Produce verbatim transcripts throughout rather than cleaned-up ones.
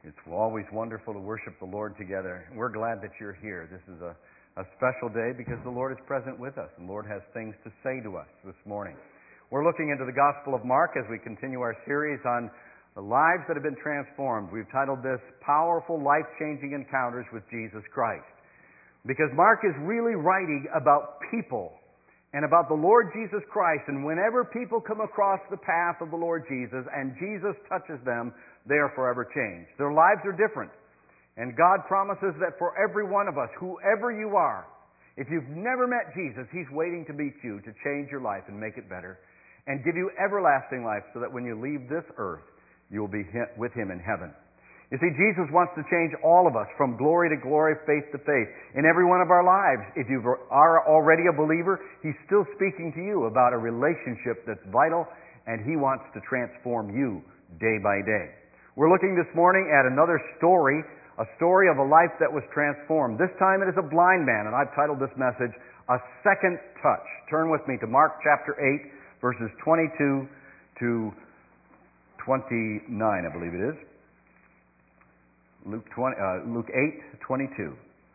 It's always wonderful to worship the Lord together. We're glad that you're here. This is a, a special day because the Lord is present with us, and the Lord has things to say to us this morning. We're looking into the Gospel of Mark as we continue our series on the lives that have been transformed. We've titled this Powerful Life-Changing Encounters with Jesus Christ. Because Mark is really writing about people and about the Lord Jesus Christ, and whenever people come across the path of the Lord Jesus and Jesus touches them, they are forever changed. Their lives are different. And God promises that for every one of us, whoever you are, if you've never met Jesus, He's waiting to meet you to change your life and make it better and give you everlasting life so that when you leave this earth, you will be with Him in heaven. You see, Jesus wants to change all of us from glory to glory, faith to faith, in every one of our lives. If you are already a believer, He's still speaking to you about a relationship that's vital, and He wants to transform you day by day. We're looking this morning at another story, a story of a life that was transformed. This time it is a blind man, and I've titled this message, A Second Touch. Turn with me to Mark chapter eight, verses twenty-two to twenty-nine, I believe it is. Luke, twenty, uh, Luke eight, twenty-two.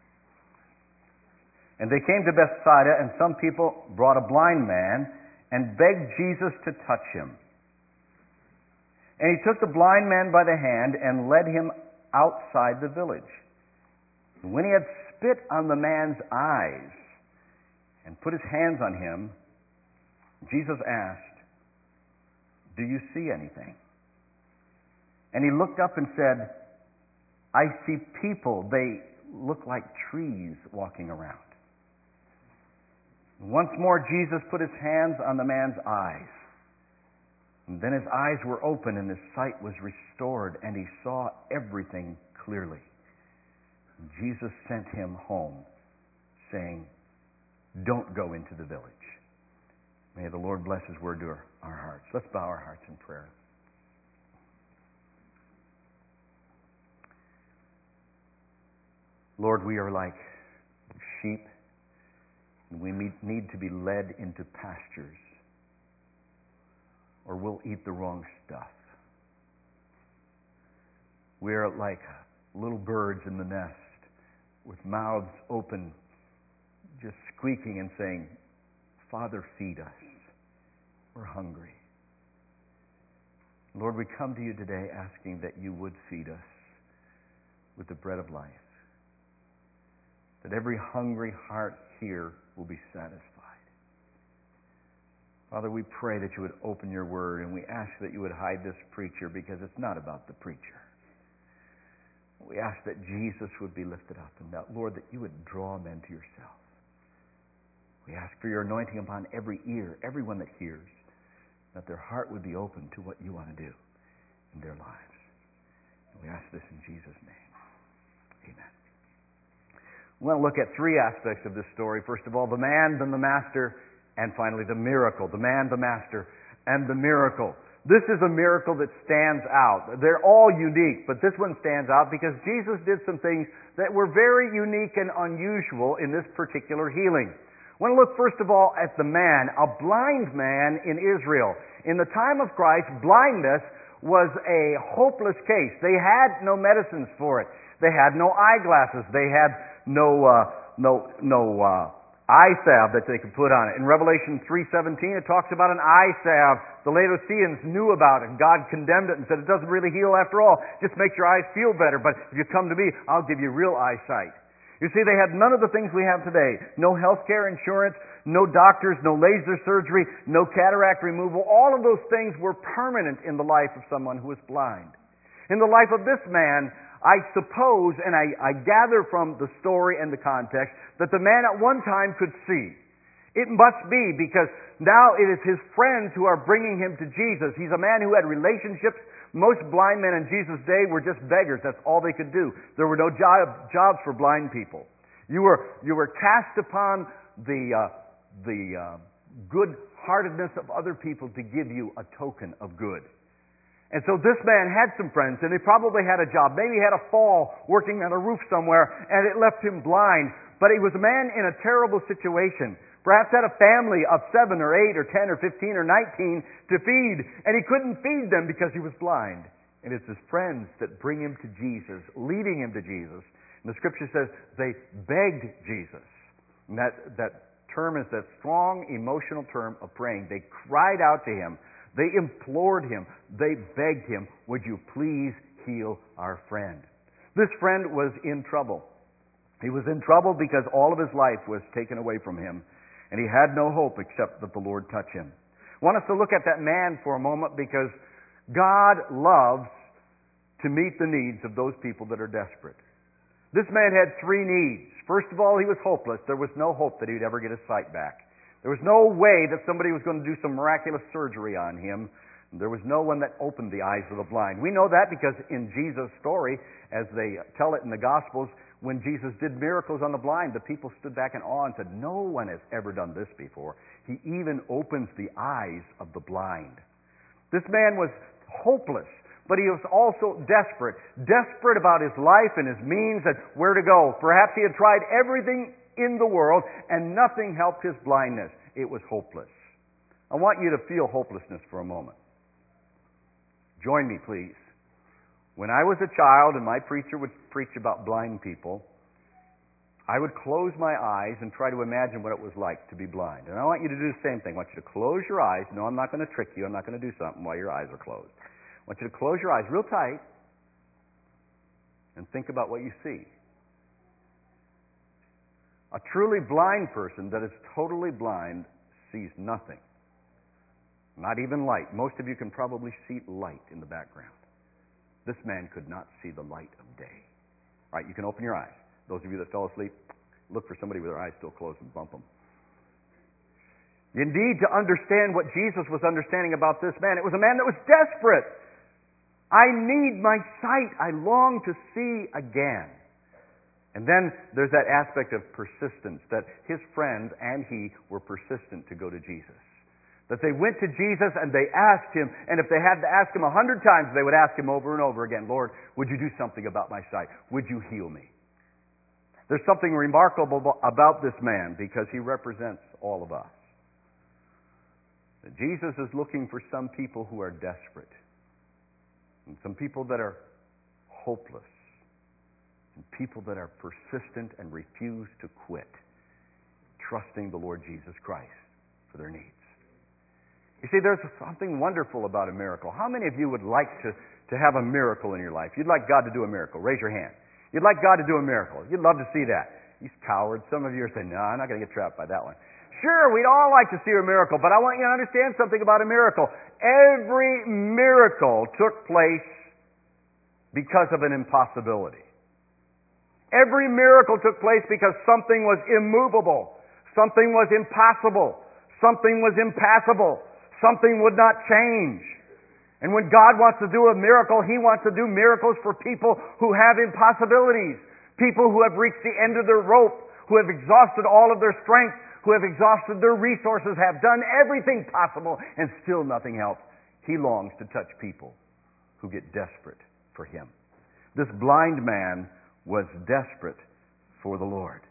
And they came to Bethsaida, and some people brought a blind man and begged Jesus to touch him. And He took the blind man by the hand and led him outside the village. And when He had spit on the man's eyes and put His hands on him, Jesus asked, "Do you see anything?" And he looked up and said, "I see people. They look like trees walking around." Once more Jesus put His hands on the man's eyes. And then his eyes were open and his sight was restored, and he saw everything clearly. And Jesus sent him home, saying, "Don't go into the village." May the Lord bless His word to our, our hearts. Let's bow our hearts in prayer. Lord, we are like sheep, and we need to be led into pastures, or we'll eat the wrong stuff. We are like little birds in the nest with mouths open, just squeaking and saying, "Father, feed us. We're hungry." Lord, we come to You today asking that You would feed us with the bread of life, that every hungry heart here will be satisfied. Father, we pray that You would open Your word, and we ask that You would hide this preacher, because it's not about the preacher. We ask that Jesus would be lifted up, and that, Lord, that You would draw men to Yourself. We ask for Your anointing upon every ear, everyone that hears, that their heart would be open to what You want to do in their lives. And we ask this in Jesus' name. Amen. We want to look at three aspects of this story. First of all, the man, then the master, and finally the miracle. The man, the master, and the miracle. This is a miracle that stands out. They're all unique, but this one stands out because Jesus did some things that were very unique and unusual in this particular healing. I want to look first of all at the man, a blind man in Israel. In the time of Christ, blindness was a hopeless case. They had no medicines for it. They had no eyeglasses. They had no uh, no no uh, eye salve that they could put on it. In Revelation three seventeen, it talks about an eye salve the Laodiceans knew about, and God condemned it and said, "It doesn't really heal after all. Just makes your eyes feel better. But if you come to me, I'll give you real eyesight." You see, they had none of the things we have today. No health care insurance, no doctors, no laser surgery, no cataract removal. All of those things were permanent in the life of someone who was blind. In the life of this man, I suppose, and I, I gather from the story and the context, that the man at one time could see. It must be, because now it is his friends who are bringing him to Jesus. He's a man who had relationships. Most blind men in Jesus' day were just beggars. That's all they could do. There were no job, jobs for blind people. You were you were cast upon the uh, the uh, good-heartedness of other people to give you a token of good. And so this man had some friends, and he probably had a job. Maybe he had a fall working on a roof somewhere, and it left him blind. But he was a man in a terrible situation. Perhaps had a family of seven or eight or ten or fifteen or nineteen to feed, and he couldn't feed them because he was blind. And it's his friends that bring him to Jesus, leading him to Jesus. And the scripture says they begged Jesus. And that, that term is that strong emotional term of praying. They cried out to him. They implored him. They begged him, would you please heal our friend? This friend was in trouble. He was in trouble because all of his life was taken away from him. And he had no hope except that the Lord touch him. I want us to look at that man for a moment because God loves to meet the needs of those people that are desperate. This man had three needs. First of all, he was hopeless. There was no hope that he'd ever get his sight back. There was no way that somebody was going to do some miraculous surgery on him. There was no one that opened the eyes of the blind. We know that because in Jesus' story, as they tell it in the Gospels, when Jesus did miracles on the blind, the people stood back in awe and said, no one has ever done this before. He even opens the eyes of the blind. This man was hopeless, but he was also desperate. Desperate about his life and his means and where to go. Perhaps he had tried everything in the world and nothing helped his blindness. It was hopeless. I want you to feel hopelessness for a moment. Join me, please. When I was a child and my preacher would preach about blind people, I would close my eyes and try to imagine what it was like to be blind. And I want you to do the same thing. I want you to close your eyes. No, I'm not going to trick you. I'm not going to do something while your eyes are closed. I want you to close your eyes real tight and think about what you see. A truly blind person that is totally blind sees nothing. Not even light. Most of you can probably see light in the background. This man could not see the light of day. All right, you can open your eyes. Those of you that fell asleep, look for somebody with their eyes still closed and bump them. You need to understand what Jesus was understanding about this man. It was a man that was desperate. I need my sight. I long to see again. And then there's that aspect of persistence, that his friend and he were persistent to go to Jesus. That they went to Jesus and they asked him, and if they had to ask him a hundred times, they would ask him over and over again, Lord, would you do something about my sight? Would you heal me? There's something remarkable about this man because he represents all of us. That Jesus is looking for some people who are desperate, and some people that are hopeless, and people that are persistent and refuse to quit, trusting the Lord Jesus Christ for their needs. You see, there's something wonderful about a miracle. How many of you would like to, to have a miracle in your life? You'd like God to do a miracle. Raise your hand. You'd like God to do a miracle. You'd love to see that. These cowards, some of you are saying, no, I'm not going to get trapped by that one. Sure, we'd all like to see a miracle, but I want you to understand something about a miracle. Every miracle took place because of an impossibility. Every miracle took place because something was immovable. Something was impossible. Something was impassable. Something would not change. And when God wants to do a miracle, He wants to do miracles for people who have impossibilities. People who have reached the end of their rope, who have exhausted all of their strength, who have exhausted their resources, have done everything possible, and still nothing helps. He longs to touch people who get desperate for Him. This blind man was desperate for the Lord.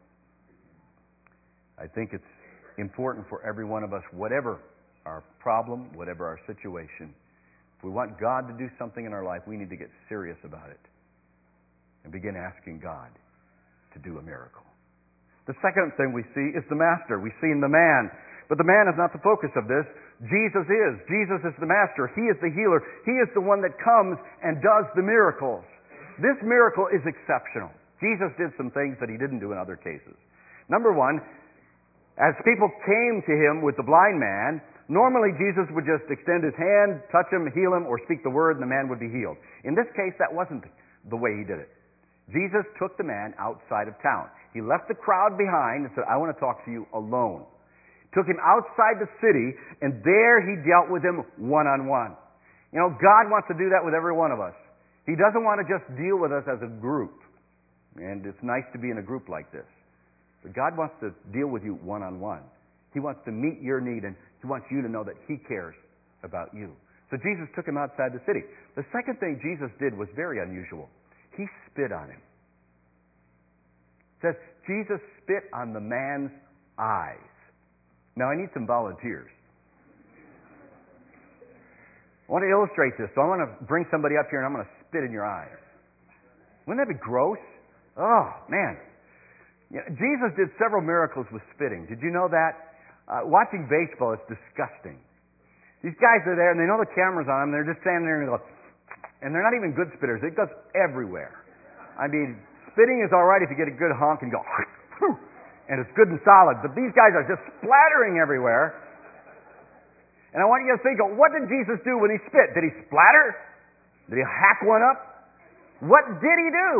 I think it's important for every one of us, whatever our problem, whatever our situation, if we want God to do something in our life, we need to get serious about it and begin asking God to do a miracle. The second thing we see is the master. We see in the man. But the man is not the focus of this. Jesus is. Jesus is the master. He is the healer. He is the one that comes and does the miracles. This miracle is exceptional. Jesus did some things that He didn't do in other cases. Number one, as people came to Him with the blind man, normally Jesus would just extend His hand, touch him, heal him, or speak the word, and the man would be healed. In this case, that wasn't the way He did it. Jesus took the man outside of town. He left the crowd behind and said, I want to talk to you alone. Took him outside the city, and there He dealt with him one-on-one. You know, God wants to do that with every one of us. He doesn't want to just deal with us as a group. And it's nice to be in a group like this. But God wants to deal with you one-on-one. He wants to meet your need, and He wants you to know that He cares about you. So Jesus took him outside the city. The second thing Jesus did was very unusual. He spit on him. It says, Jesus spit on the man's eyes. Now, I need some volunteers. I want to illustrate this, so I want to bring somebody up here and I'm going to spit in your eyes. Wouldn't that be gross? Oh, man. Yeah, Jesus did several miracles with spitting. Did you know that? Uh, watching baseball is disgusting. These guys are there and they know the camera's on them. They're just standing there and they go, and they're not even good spitters. It goes everywhere. I mean, spitting is all right if you get a good honk and you go, and it's good and solid. But these guys are just splattering everywhere. And I want you to think of, what did Jesus do when he spit? Did he splatter? Did he hack one up? What did he do?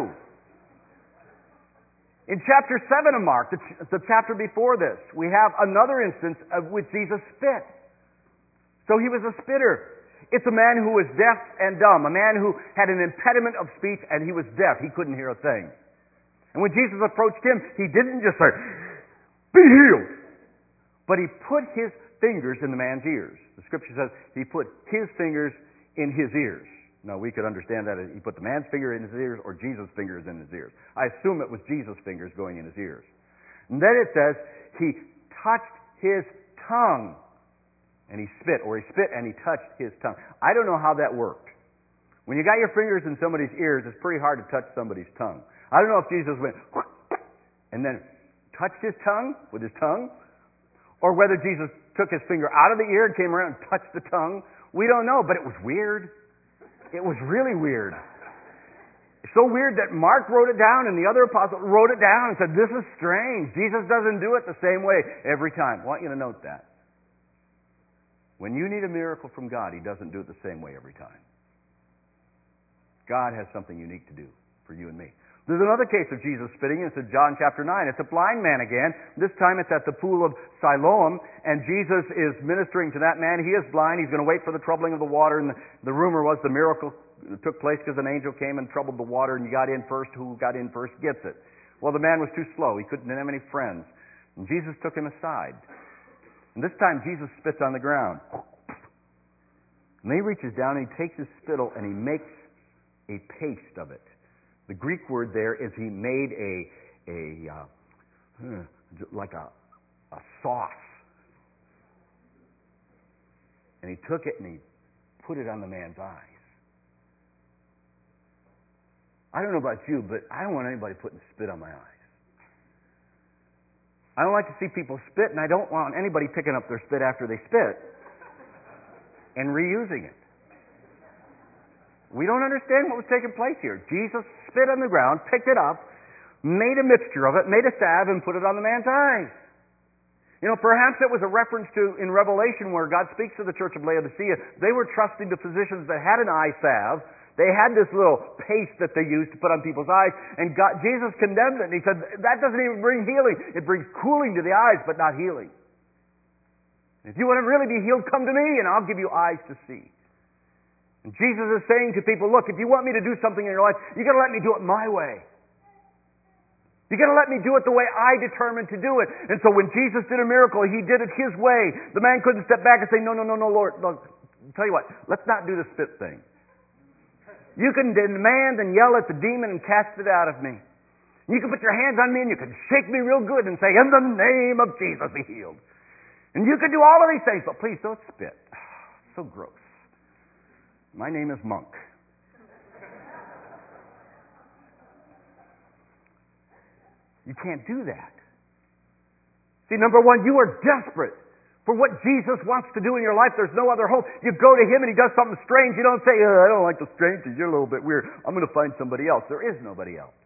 In chapter seven of Mark, the, ch- the chapter before this, we have another instance of which Jesus spit. So he was a spitter. It's a man who was deaf and dumb, a man who had an impediment of speech and he was deaf. He couldn't hear a thing. And when Jesus approached him, he didn't just say, "Be healed," but he put his fingers in the man's ears. The scripture says he put his fingers in his ears. Now, we could understand that as he put the man's finger in his ears or Jesus' fingers in his ears. I assume it was Jesus' fingers going in his ears. And then it says he touched his tongue. And he spit, or he spit and he touched his tongue. I don't know how that worked. When you got your fingers in somebody's ears, it's pretty hard to touch somebody's tongue. I don't know if Jesus went and then touched his tongue with his tongue, or whether Jesus took his finger out of the ear and came around and touched the tongue. We don't know, but it was weird. It was really weird. So weird that Mark wrote it down and the other apostle wrote it down and said, this is strange. Jesus doesn't do it the same way every time. I want you to note that. When you need a miracle from God, He doesn't do it the same way every time. God has something unique to do for you and me. There's another case of Jesus spitting. It's in John chapter nine. It's a blind man again. This time it's at the pool of Siloam, and Jesus is ministering to that man. He is blind. He's going to wait for the troubling of the water, and the, the rumor was the miracle took place because an angel came and troubled the water, and you got in first. Who got in first gets it. Well, the man was too slow. He couldn't have any friends. And Jesus took him aside. And this time Jesus spits on the ground. And then he reaches down and he takes his spittle and he makes a paste of it. The Greek word there is he made a, a uh, like a, a sauce. And he took it and he put it on the man's eyes. I don't know about you, but I don't want anybody putting spit on my eyes. I don't like to see people spit, and I don't want anybody picking up their spit after they spit and reusing it. We don't understand what was taking place here. Jesus spit on the ground, picked it up, made a mixture of it, made a salve, and put it on the man's eyes. You know, perhaps it was a reference to in Revelation where God speaks to the church of Laodicea. They were trusting the physicians that had an eye salve. They had this little paste that they used to put on people's eyes, and God, Jesus condemned it, and He said, that doesn't even bring healing. It brings cooling to the eyes, but not healing. If you want to really be healed, come to me, and I'll give you eyes to see. And Jesus is saying to people, look, if you want me to do something in your life, you got to let me do it my way. You got to let me do it the way I determined to do it. And so when Jesus did a miracle, He did it His way. The man couldn't step back and say, no, no, no, no, Lord. Look, I'll tell you what, let's not do the spit thing. You can demand and yell at the demon and cast it out of me. You can put your hands on me and you can shake me real good and say, in the name of Jesus, be healed. And you can do all of these things, but please don't spit. So gross. My name is Monk. You can't do that. See, number one, you are desperate for what Jesus wants to do in your life. There's no other hope. You go to Him and He does something strange. You don't say, oh, I don't like the strangers. You're a little bit weird. I'm going to find somebody else. There is nobody else.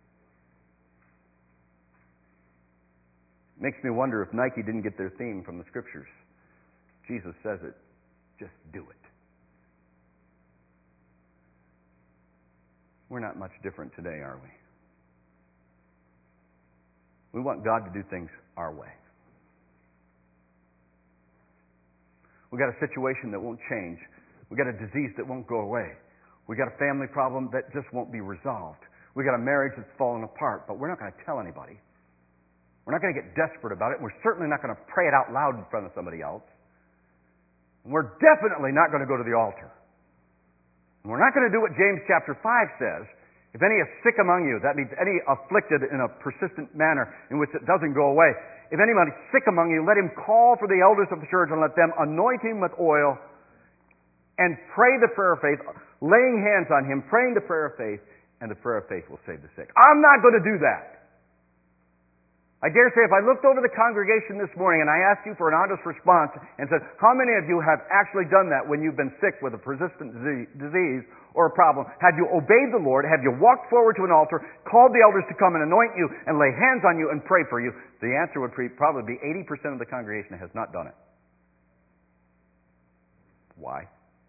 Makes me wonder if Nike didn't get their theme from the Scriptures. Jesus says it. Just do it. We're not much different today, are we? We want God to do things our way. We've got a situation that won't change. We've got a disease that won't go away. We've got a family problem that just won't be resolved. We've got a marriage that's falling apart, but we're not going to tell anybody. We're not going to get desperate about it. We're certainly not going to pray it out loud in front of somebody else. And we're definitely not going to go to the altar. And we're not going to do what James chapter five says. If any is sick among you, that means any afflicted in a persistent manner in which it doesn't go away. If anybody is sick among you, let him call for the elders of the church and let them anoint him with oil and pray the prayer of faith, laying hands on him, praying the prayer of faith, and the prayer of faith will save the sick. I'm not going to do that. I dare say if I looked over the congregation this morning and I asked you for an honest response and said, how many of you have actually done that when you've been sick with a persistent disease or a problem? Have you obeyed the Lord? Have you walked forward to an altar, called the elders to come and anoint you and lay hands on you and pray for you? The answer would probably be eighty percent of the congregation has not done it. Why?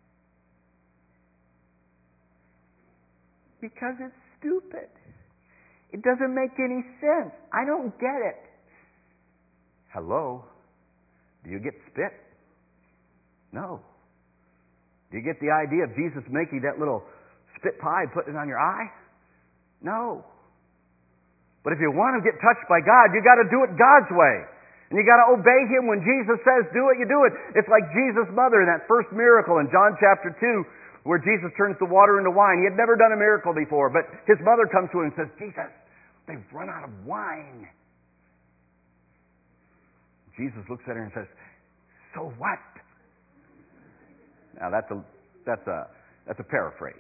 Because it's stupid. It doesn't make any sense. I don't get it. Hello? Do you get spit? No. Do you get the idea of Jesus making that little spit pie, putting it on your eye? No. But if you want to get touched by God, you got to do it God's way. And you got to obey Him when Jesus says do it, you do it. It's like Jesus' mother in that first miracle in John chapter two, where Jesus turns the water into wine. He had never done a miracle before, but his mother comes to him and says, Jesus, they've run out of wine. Jesus looks at her and says, so what? Now that's a that's a that's a paraphrase.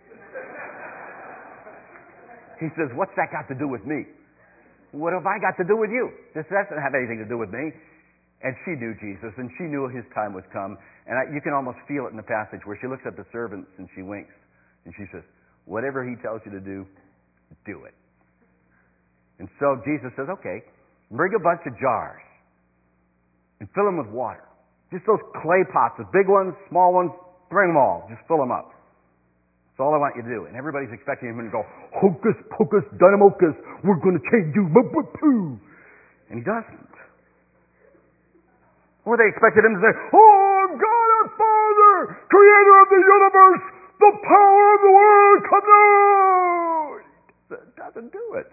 He says, what's that got to do with me? What have I got to do with you? This doesn't have anything to do with me. And she knew Jesus, and she knew his time was come. And I, you can almost feel it in the passage where she looks at the servants and she winks. And she says, whatever he tells you to do, do it. And so Jesus says, okay, bring a bunch of jars and fill them with water. Just those clay pots, the big ones, small ones, bring them all. Just fill them up. That's all I want you to do. And everybody's expecting him to go, hocus pocus dynamocus, we're going to change you. And he doesn't. Or they expected him to say, oh, God our Father, creator of the universe, the power of the world, come down. It doesn't do it.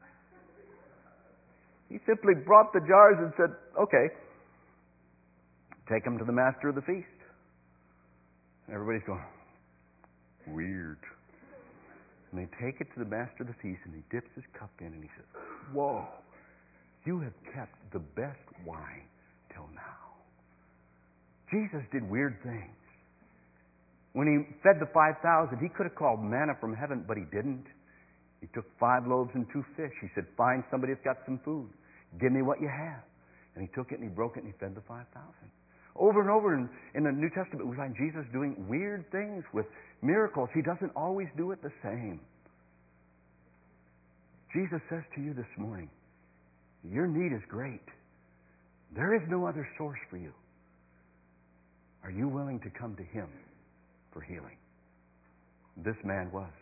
He simply brought the jars and said, okay, take them to the master of the feast. And everybody's going, weird. And they take it to the master of the feast, and he dips his cup in, and he says, whoa, you have kept the best wine till now. Jesus did weird things. When he fed the five thousand, he could have called manna from heaven, but he didn't. He took five loaves and two fish. He said, find somebody that's got some food. Give me what you have. And he took it and he broke it and he fed the five thousand. Over and over in, in the New Testament, we find Jesus doing weird things with miracles. He doesn't always do it the same. Jesus says to you this morning, your need is great. There is no other source for you. Are you willing to come to him for healing? This man was.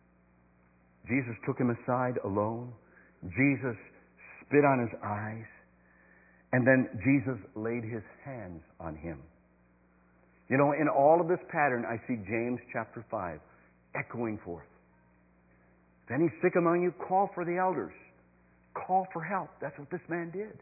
Jesus took him aside alone. Jesus spit on his eyes. And then Jesus laid his hands on him. You know, in all of this pattern, I see James chapter five echoing forth. If any sick among you, call for the elders. Call for help. That's what this man did.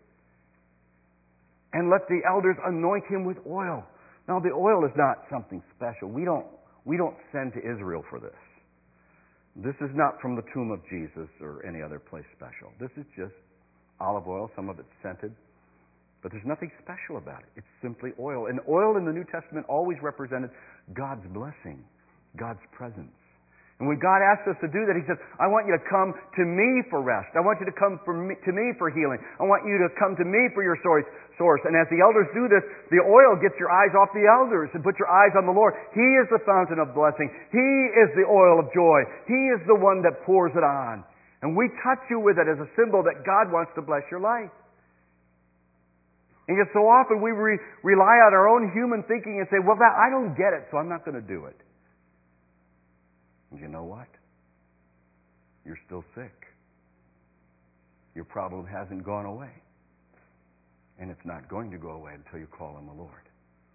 And let the elders anoint him with oil. Now, the oil is not something special. We don't, we don't send to Israel for this. This is not from the tomb of Jesus or any other place special. This is just olive oil. Some of it's scented. But there's nothing special about it. It's simply oil. And oil in the New Testament always represented God's blessing, God's presence. And when God asked us to do that, he says, I want you to come to me for rest. I want you to come for me, to me for healing. I want you to come to me for your source. And as the elders do this, the oil gets your eyes off the elders and put your eyes on the Lord. He is the fountain of blessing. He is the oil of joy. He is the one that pours it on. And we touch you with it as a symbol that God wants to bless your life. And yet so often we re- rely on our own human thinking and say, well, that, I don't get it, so I'm not going to do it. And you know what? You're still sick. Your problem hasn't gone away. And it's not going to go away until you call on the Lord.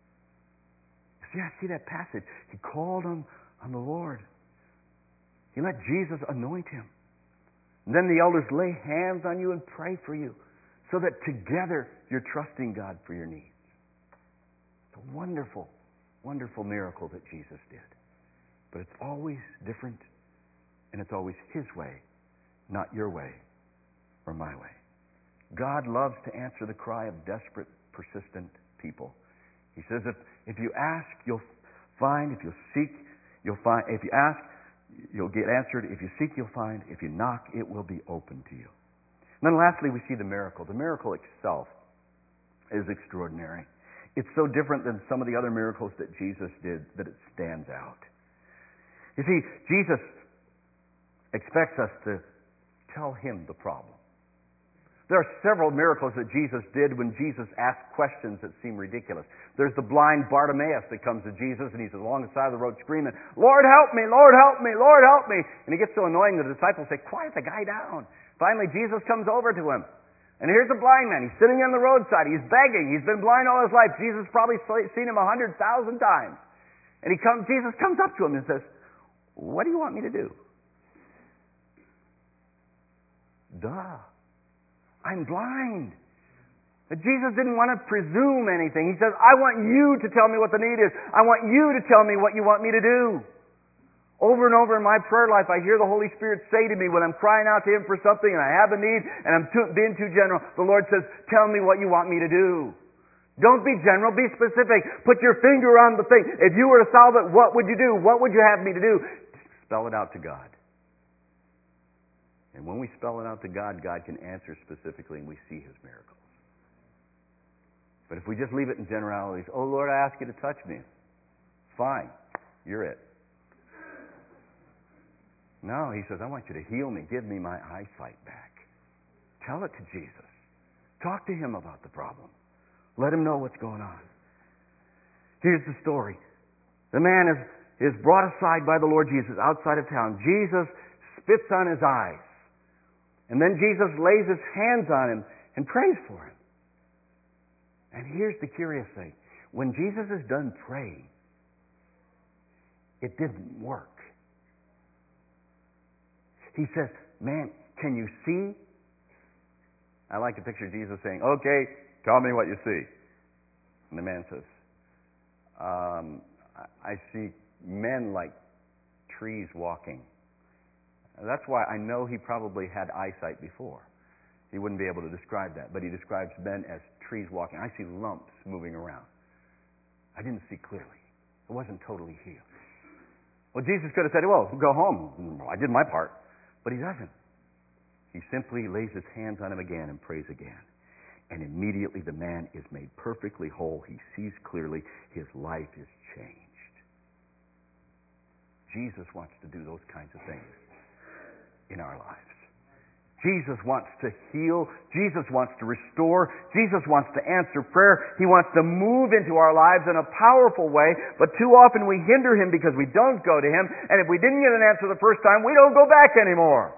See, I see that passage. He called on, on the Lord. He let Jesus anoint him. And then the elders lay hands on you and pray for you, so that together you're trusting God for your needs. It's a wonderful, wonderful miracle that Jesus did. But it's always different, and it's always his way, not your way or my way. God loves to answer the cry of desperate, persistent people. He says, if, if you ask, you'll find, if you'll seek, you'll find. If you ask, you'll get answered. If you seek, you'll find. If you knock, it will be open to you. And then lastly, we see the miracle. The miracle itself is extraordinary. It's so different than some of the other miracles that Jesus did that it stands out. You see, Jesus expects us to tell him the problem. There are several miracles that Jesus did when Jesus asked questions that seem ridiculous. There's the blind Bartimaeus that comes to Jesus and he's along the side of the road screaming, "Lord, help me! Lord, help me! Lord, help me!" And he gets so annoying the disciples say, "Quiet the guy down." Finally, Jesus comes over to him. And here's a blind man. He's sitting on the roadside. He's begging. He's been blind all his life. Jesus probably seen him a hundred thousand times. And he comes, Jesus comes up to him and says, "What do you want me to do?" Duh. I'm blind. But Jesus didn't want to presume anything. He says, "I want you to tell me what the need is. I want you to tell me what you want me to do." Over and over in my prayer life, I hear the Holy Spirit say to me when I'm crying out to Him for something and I have a need and I'm too, being too general, the Lord says, "Tell me what you want me to do." Don't be general, be specific. Put your finger on the thing. If you were to solve it, what would you do? What would you have me to do? Spell it out to God. And when we spell it out to God, God can answer specifically and we see His miracles. But if we just leave it in generalities, "Oh Lord, I ask you to touch me." Fine, you're it. No, He says, "I want you to heal me. Give me my eyesight back." Tell it to Jesus. Talk to Him about the problem. Let Him know what's going on. Here's the story. The man is, is brought aside by the Lord Jesus outside of town. Jesus spits on his eyes. And then Jesus lays His hands on him and prays for him. And here's the curious thing. When Jesus is done praying, it didn't work. He says, "Man, can you see?" I like to picture Jesus saying, "Okay, tell me what you see." And the man says, um, I see men like trees walking. That's why I know he probably had eyesight before. He wouldn't be able to describe that, but he describes men as trees walking. I see lumps moving around. I didn't see clearly. It wasn't totally healed. Well, Jesus could have said, "Well, go home. I did my part." But He doesn't. He simply lays His hands on him again and prays again. And immediately the man is made perfectly whole. He sees clearly. His life is changed. Jesus wants to do those kinds of things in our lives. Jesus wants to heal. Jesus wants to restore. Jesus wants to answer prayer. He wants to move into our lives in a powerful way, but too often we hinder Him because we don't go to Him, and if we didn't get an answer the first time, we don't go back anymore.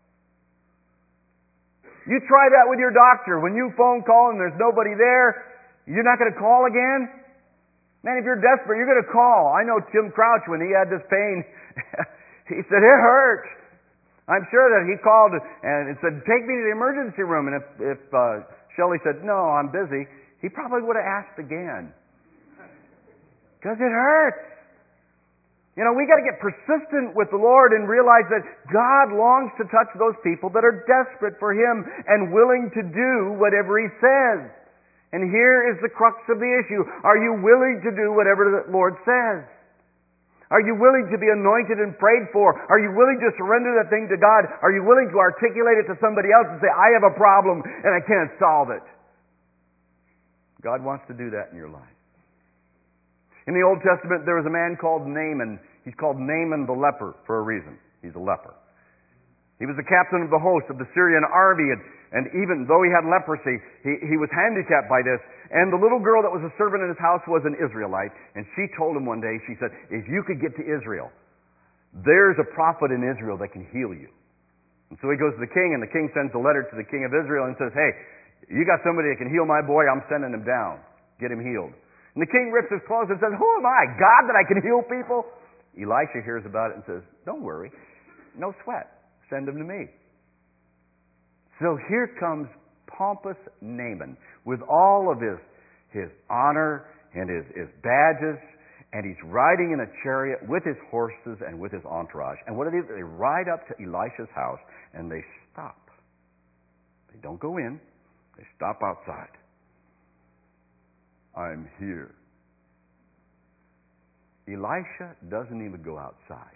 You try that with your doctor. When you phone call and there's nobody there, you're not going to call again? Man, if you're desperate, you're going to call. I know Tim Crouch, when he had this pain, he said, "It hurts." I'm sure that he called and said, "Take me to the emergency room." And if, if uh, Shelley said, "No, I'm busy," he probably would have asked again. Because it hurts. You know, we got to get persistent with the Lord and realize that God longs to touch those people that are desperate for Him and willing to do whatever He says. And here is the crux of the issue. Are you willing to do whatever the Lord says? Are you willing to be anointed and prayed for? Are you willing to surrender that thing to God? Are you willing to articulate it to somebody else and say, "I have a problem and I can't solve it"? God wants to do that in your life. In the Old Testament, there was a man called Naaman. He's called Naaman the leper for a reason. He's a leper. He was the captain of the host of the Syrian army, and, and even though he had leprosy, he, he was handicapped by this. And the little girl that was a servant in his house was an Israelite, and she told him one day, she said, "If you could get to Israel, there's a prophet in Israel that can heal you." And so he goes to the king, and the king sends a letter to the king of Israel and says, "Hey, you got somebody that can heal my boy, I'm sending him down. Get him healed." And the king rips his clothes and says, "Who am I, God, that I can heal people?" Elisha hears about it and says, "Don't worry, no sweat. Send him to me." So here comes pompous Naaman with all of his, his honor and his, his badges, and he's riding in a chariot with his horses and with his entourage. And what do they do? They ride up to Elisha's house and they stop. They don't go in. They stop outside. "I'm here." Elisha doesn't even go outside.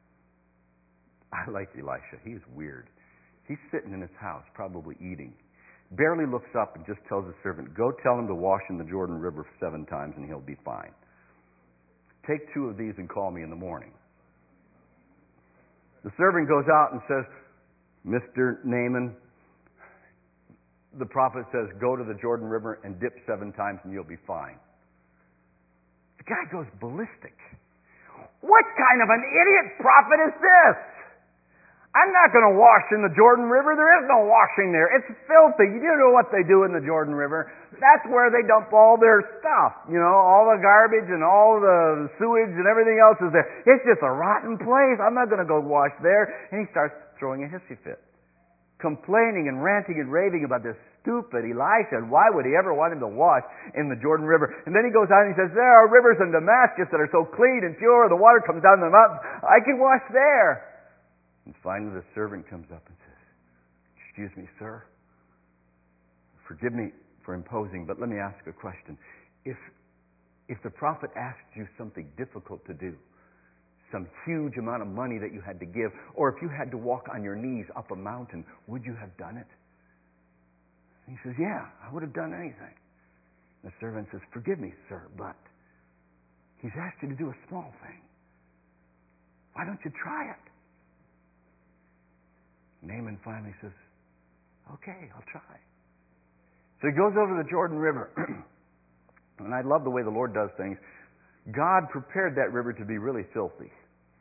I like Elisha. He's weird. He's sitting in his house, probably eating. Barely looks up and just tells his servant, go tell him to wash in the Jordan River seven times and he'll be fine. Take two of these and call me in the morning. The servant goes out and says, Mister Naaman, the prophet says, go to the Jordan River and dip seven times and you'll be fine. The guy goes ballistic. What kind of an idiot prophet is this? I'm not going to wash in the Jordan River. There is no washing there. It's filthy. You know what they do in the Jordan River? That's where they dump all their stuff. You know, all the garbage and all the sewage and everything else is there. It's just a rotten place. I'm not going to go wash there. And he starts throwing a hissy fit, complaining and ranting and raving about this stupid Elisha, and why would he ever want him to wash in the Jordan River? And then he goes out and he says, there are rivers in Damascus that are so clean and pure, the water comes down the mountain, I can wash there. And finally the servant comes up and says, excuse me, sir, forgive me for imposing, but let me ask a question. If, if the prophet asked you something difficult to do, some huge amount of money that you had to give, or if you had to walk on your knees up a mountain, would you have done it? And he says, yeah, I would have done anything. And the servant says, forgive me, sir, but he's asked you to do a small thing. Why don't you try it? Naaman finally says, okay, I'll try. So he goes over the Jordan River. And I love the way the Lord does things. God prepared that river to be really filthy.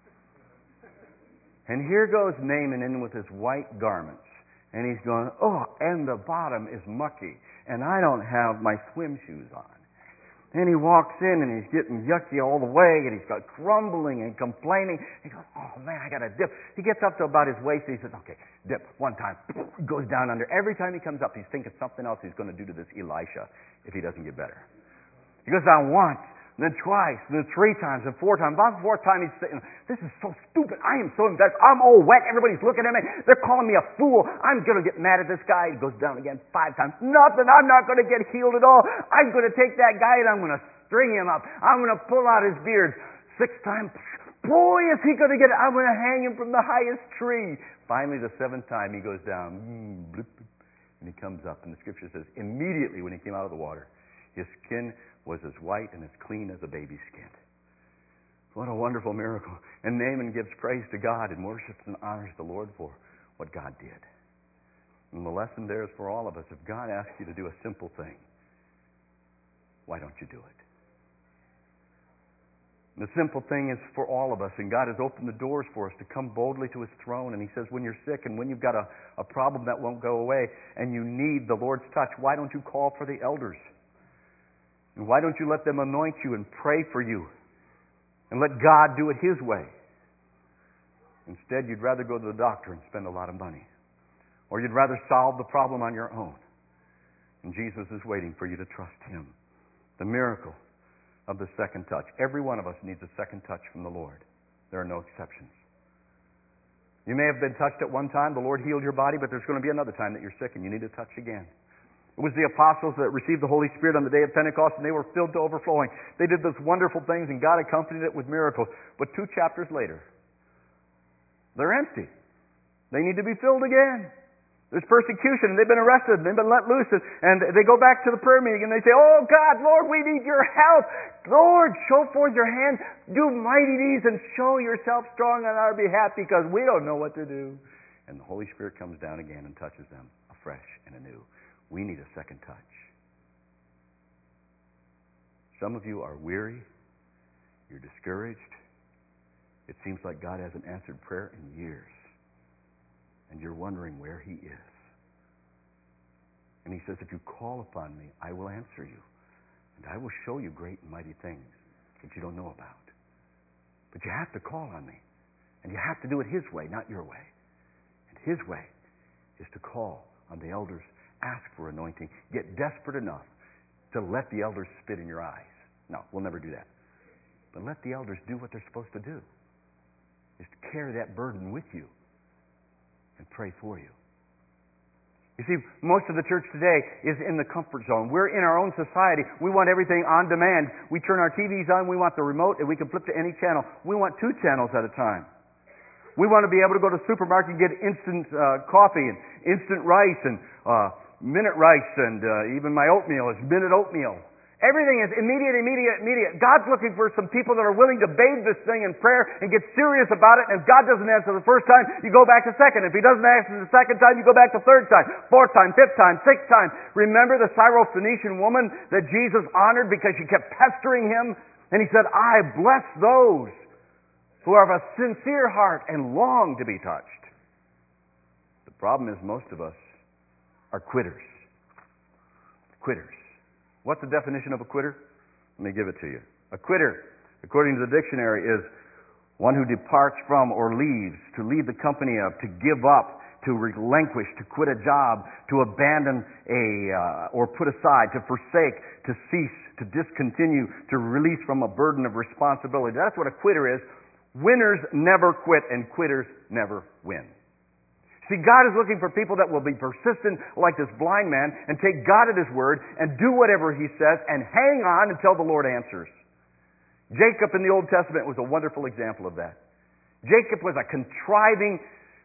And here goes Naaman in with his white garments. And he's going, oh, and the bottom is mucky. And I don't have my swim shoes on. And he walks in and he's getting yucky all the way. And he's got grumbling and complaining. He goes, oh man, I got to dip. He gets up to about his waist and he says, okay, dip one time. He goes down under. Every time he comes up, he's thinking something else he's going to do to this Elisha if he doesn't get better. He goes down once, and then twice, and then three times, and four times. About the fourth time, he's saying, this is so stupid. I am so embarrassed. I'm all wet. Everybody's looking at me. They're calling me a fool. I'm going to get mad at this guy. He goes down again five times. Nothing. I'm not going to get healed at all. I'm going to take that guy, and I'm going to string him up. I'm going to pull out his beard. Six times. Boy, is he going to get it. I'm going to hang him from the highest tree. Finally, the seventh time, he goes down. And he comes up, and the scripture says, immediately when he came out of the water, his skin was as white and as clean as a baby's skin. What a wonderful miracle. And Naaman gives praise to God and worships and honors the Lord for what God did. And the lesson there is for all of us. If God asks you to do a simple thing, why don't you do it? And the simple thing is for all of us, and God has opened the doors for us to come boldly to His throne. And He says, when you're sick and when you've got a, a problem that won't go away and you need the Lord's touch, why don't you call for the elders? And why don't you let them anoint you and pray for you? And let God do it His way. Instead, you'd rather go to the doctor and spend a lot of money. Or you'd rather solve the problem on your own. And Jesus is waiting for you to trust Him. The miracle of the second touch. Every one of us needs a second touch from the Lord. There are no exceptions. You may have been touched at one time. The Lord healed your body, but there's going to be another time that you're sick and you need a touch again. It was the apostles that received the Holy Spirit on the day of Pentecost, and they were filled to overflowing. They did those wonderful things, and God accompanied it with miracles. But two chapters later, they're empty. They need to be filled again. There's persecution, and they've been arrested, and they've been let loose, and they go back to the prayer meeting, and they say, oh God, Lord, we need your help. Lord, show forth your hand, do mighty deeds, and show yourself strong on our behalf, because we don't know what to do. And the Holy Spirit comes down again and touches them afresh and anew. We need a second touch. Some of you are weary. You're discouraged. It seems like God hasn't answered prayer in years. And you're wondering where He is. And He says, if you call upon me, I will answer you. And I will show you great and mighty things that you don't know about. But you have to call on me. And you have to do it His way, not your way. And His way is to call on the elders. Ask for anointing. Get desperate enough to let the elders spit in your eyes. No, we'll never do that. But let the elders do what they're supposed to do. Is to carry that burden with you and pray for you. You see, most of the church today is in the comfort zone. We're in our own society. We want everything on demand. We turn our T Vs on, we want the remote, and we can flip to any channel. We want two channels at a time. We want to be able to go to the supermarket and get instant uh, coffee and instant rice and uh, minute rice, and uh, even my oatmeal is minute oatmeal. Everything is immediate, immediate, immediate. God's looking for some people that are willing to bathe this thing in prayer and get serious about it. And if God doesn't answer the first time, you go back to second. If He doesn't answer the second time, you go back to third time, fourth time, fifth time, sixth time. Remember the Syrophoenician woman that Jesus honored because she kept pestering Him? And He said, I bless those who have a sincere heart and long to be touched. The problem is most of us are quitters. Quitters. What's the definition of a quitter? Let me give it to you. A quitter, according to the dictionary, is one who departs from or leaves, to leave the company of, to give up, to relinquish, to quit a job, to abandon a, uh, or put aside, to forsake, to cease, to discontinue, to release from a burden of responsibility. That's what a quitter is. Winners never quit, and quitters never win. See, God is looking for people that will be persistent like this blind man and take God at His word and do whatever He says and hang on until the Lord answers. Jacob in the Old Testament was a wonderful example of that. Jacob was a contriving,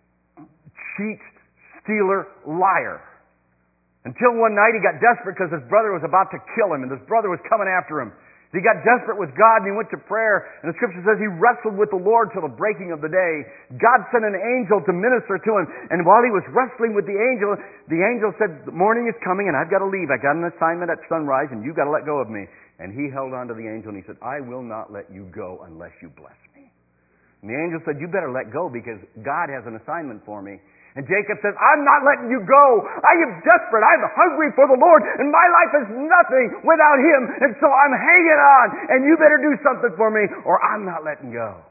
cheat, stealer, liar. Until one night he got desperate because his brother was about to kill him and his brother was coming after him. He got desperate with God and he went to prayer, and the Scripture says he wrestled with the Lord till the breaking of the day. God sent an angel to minister to him, and while he was wrestling with the angel, the angel said, the morning is coming and I've got to leave. I got an assignment at sunrise and you've got to let go of me. And he held on to the angel and he said, I will not let you go unless you bless me. And the angel said, you better let go because God has an assignment for me. And Jacob says, I'm not letting you go. I am desperate. I'm hungry for the Lord, and my life is nothing without Him. And so I'm hanging on, and you better do something for me, or I'm not letting go.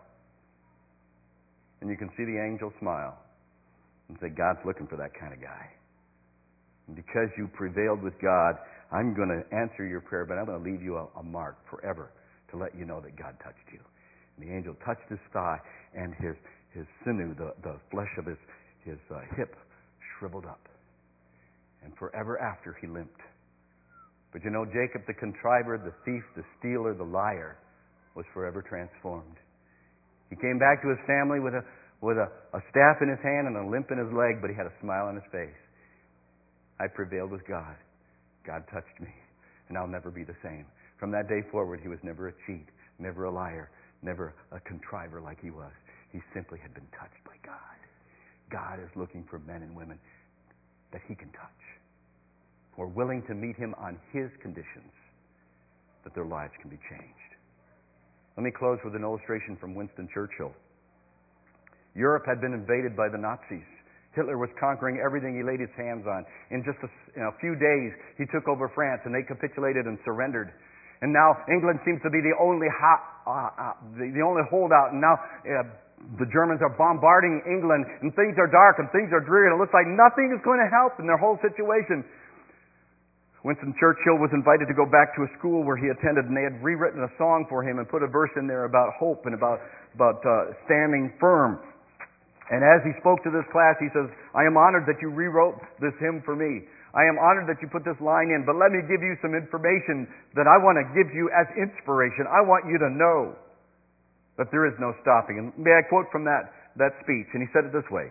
And you can see the angel smile and say, God's looking for that kind of guy. And because you prevailed with God, I'm going to answer your prayer, but I'm going to leave you a, a mark forever to let you know that God touched you. And the angel touched his thigh, and his, his sinew, the, the flesh of his His uh, hip shriveled up. And forever after he limped. But you know, Jacob the contriver, the thief, the stealer, the liar, was forever transformed. He came back to his family with a with a, a staff in his hand and a limp in his leg, but he had a smile on his face. I prevailed with God. God touched me, and I'll never be the same. From that day forward, he was never a cheat, never a liar, never a contriver like he was. He simply had been touched by God. God is looking for men and women that He can touch, who are willing to meet Him on His conditions, that their lives can be changed. Let me close with an illustration from Winston Churchill. Europe had been invaded by the Nazis. Hitler was conquering everything he laid his hands on. In just a, in a few days, he took over France, and they capitulated and surrendered. And now England seems to be the only hot, uh, uh, the, the only holdout. And now uh, the Germans are bombarding England, and things are dark and things are dreary, and it looks like nothing is going to help in their whole situation. Winston Churchill was invited to go back to a school where he attended, and they had rewritten a song for him and put a verse in there about hope and about, about uh, standing firm. And as he spoke to this class, he says, I am honored that you rewrote this hymn for me. I am honored that you put this line in, but let me give you some information that I want to give you as inspiration. I want you to know that there is no stopping. And may I quote from that, that speech? And he said it this way: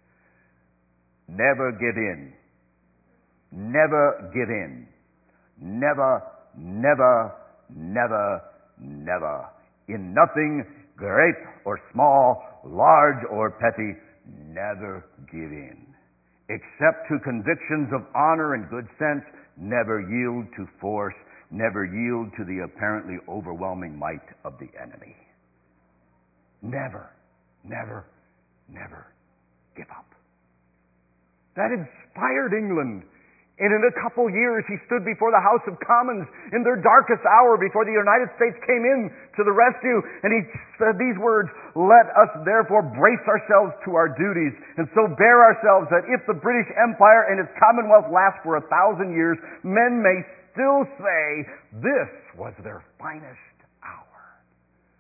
never give in. Never give in. Never, never, never, never. In nothing, great or small, large or petty, never give in. Except to convictions of honor and good sense, never yield to force, never yield to the apparently overwhelming might of the enemy. Never, never, never give up. That inspired England. And in a couple years, he stood before the House of Commons in their darkest hour before the United States came in to the rescue. And he said these words, let us therefore brace ourselves to our duties and so bear ourselves that if the British Empire and its Commonwealth last for a thousand years, men may still say this was their finest hour.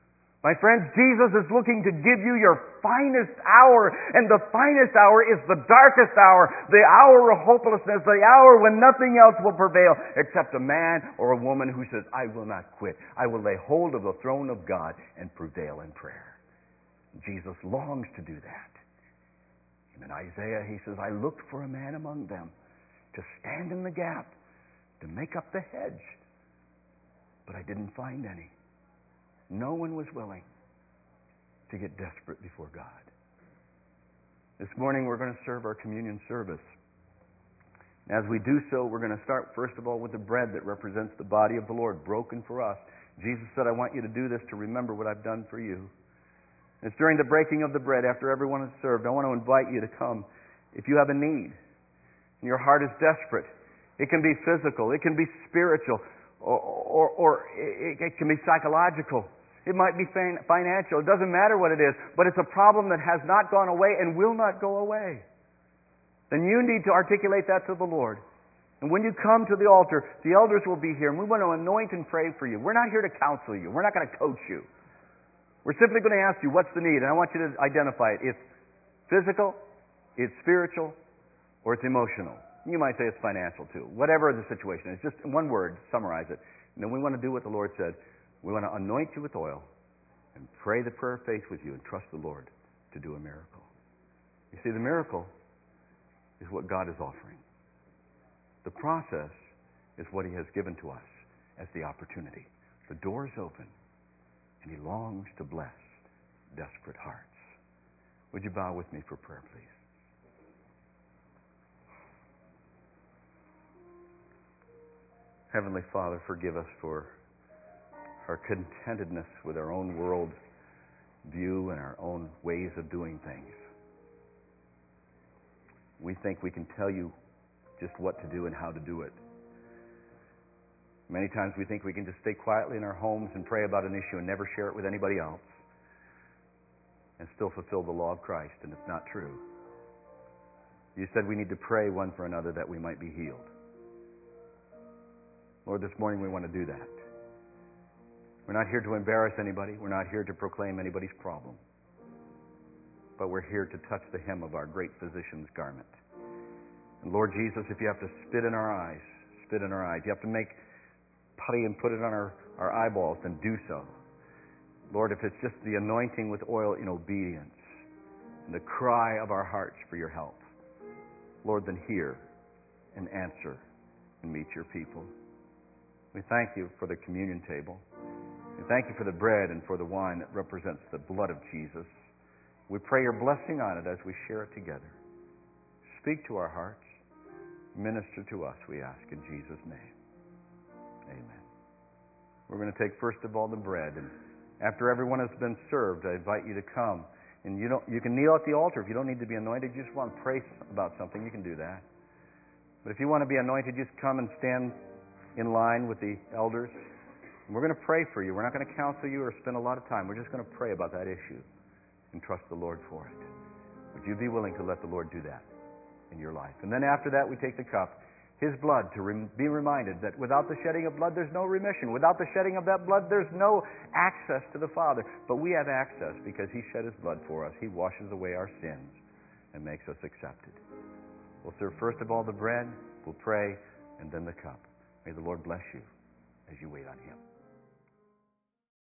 My friends, Jesus is looking to give you your finest hour, and the finest hour is the darkest hour, the hour of hopelessness, the hour when nothing else will prevail except a man or a woman who says, I will not quit. I will lay hold of the throne of God and prevail in prayer. Jesus longs to do that. And in Isaiah, he says, I looked for a man among them to stand in the gap, to make up the hedge, but I didn't find any. No one was willing to get desperate before God. This morning we're going to serve our communion service. As we do so, we're going to start first of all with the bread that represents the body of the Lord, broken for us. Jesus said, I want you to do this to remember what I've done for you. It's during the breaking of the bread, after everyone is served, I want to invite you to come. If you have a need, and your heart is desperate, it can be physical, it can be spiritual, or, or, or it, it can be psychological. It might be financial. It doesn't matter what it is, but it's a problem that has not gone away and will not go away. Then you need to articulate that to the Lord. And when you come to the altar, the elders will be here, and we want to anoint and pray for you. We're not here to counsel you. We're not going to coach you. We're simply going to ask you, what's the need? And I want you to identify it. It's physical, it's spiritual, or it's emotional. You might say it's financial too. Whatever the situation is, just in one word, summarize it. And then we want to do what the Lord said. We want to anoint you with oil and pray the prayer of faith with you and trust the Lord to do a miracle. You see, the miracle is what God is offering. The process is what He has given to us as the opportunity. The door is open, and He longs to bless desperate hearts. Would you bow with me for prayer, please? Heavenly Father, forgive us for our contentedness with our own world view and our own ways of doing things. We think we can tell you just what to do and how to do it. Many times we think we can just stay quietly in our homes and pray about an issue and never share it with anybody else and still fulfill the law of Christ, and it's not true. You said we need to pray one for another that we might be healed. Lord, this morning we want to do that. We're not here to embarrass anybody. We're not here to proclaim anybody's problem. But we're here to touch the hem of our great physician's garment. And Lord Jesus, if you have to spit in our eyes, spit in our eyes. You have to make putty and put it on our, our eyeballs, then do so. Lord, if it's just the anointing with oil in obedience and the cry of our hearts for your help, Lord, then hear and answer and meet your people. We thank you for the communion table. We thank you for the bread and for the wine that represents the blood of Jesus. We pray your blessing on it as we share it together. Speak to our hearts. Minister to us, we ask in Jesus' name. Amen. We're going to take first of all the bread, and after everyone has been served, I invite you to come. And you don't, you can kneel at the altar. If you don't need to be anointed, you just want to pray about something, you can do that. But if you want to be anointed, just come and stand in line with the elders. And we're going to pray for you. We're not going to counsel you or spend a lot of time. We're just going to pray about that issue and trust the Lord for it. Would you be willing to let the Lord do that in your life? And then after that, we take the cup, His blood, to rem- be reminded that without the shedding of blood, there's no remission. Without the shedding of that blood, there's no access to the Father. But we have access because He shed His blood for us. He washes away our sins and makes us accepted. We'll serve first of all the bread, we'll pray, and then the cup. May the Lord bless you as you wait on Him.